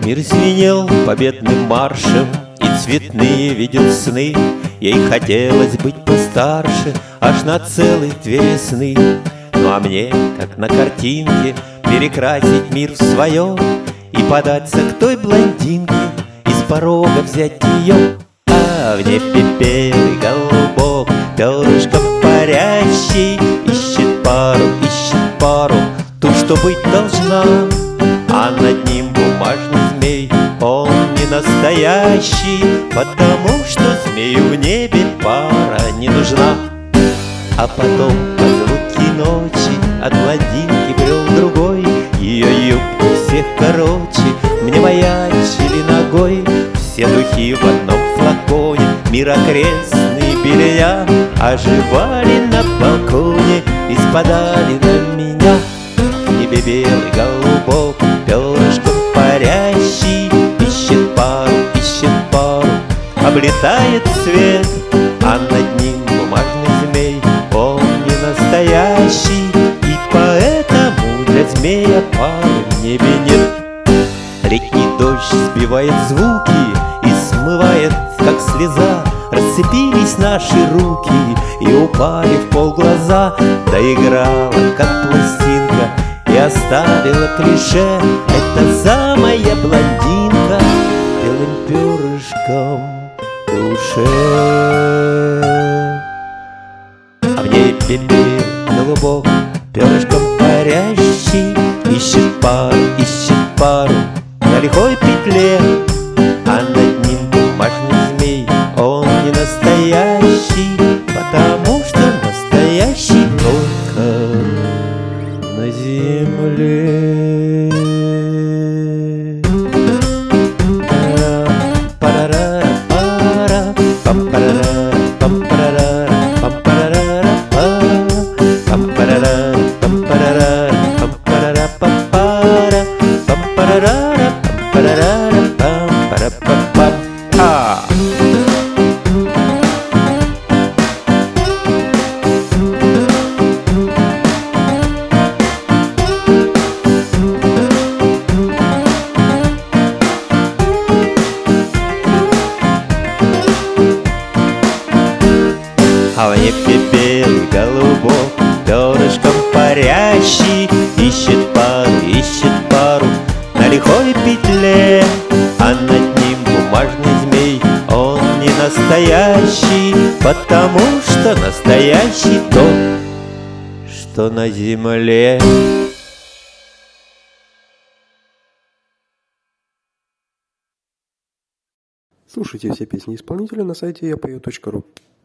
Мир звенел победным маршем, и цветные видел сны. Ей хотелось быть постарше, аж на целых 2 весны. Ну а мне, как на картинке, перекрасить мир в свое и податься к той блондинке, и с порога взять ее. А в небе белый голубок, перышком парящий, ищет пару, ту, что быть должна. А над ним бумажный змей, он не настоящий, потому что змею в небе пара не нужна. А потом под звуки ночи от блондинки брел другой. Ее юбку всех короче мне маячили ногой. Все духи в одном флаконе, мир окрестный белея, оживали на балконе и спадали на меня. В небе белый голубок, перышком парящий, ищет пару, облетает свет, а над ним бумажный змей, он не настоящий, и поэтому для змея пары в небе нет. Летний дождь сбивает звуки и смывает, как слеза. Расцепились наши руки и упали в полглаза. Доиграла, как пластинка, и оставила клише. Это самая блондинка белым перышком в душе. А в небе белый голубок, перышком парящий, ищет пару на лихой петле, а над ним бумажный змей, он не настоящий, потому что настоящий только на земле. А в небе белый голубок, перышком парящий, ищет пару на лихой петле, а над ним бумажный змей, он не настоящий, потому что настоящий тот, что на земле. Слушайте все песни исполнителя на сайте yapayot.ru.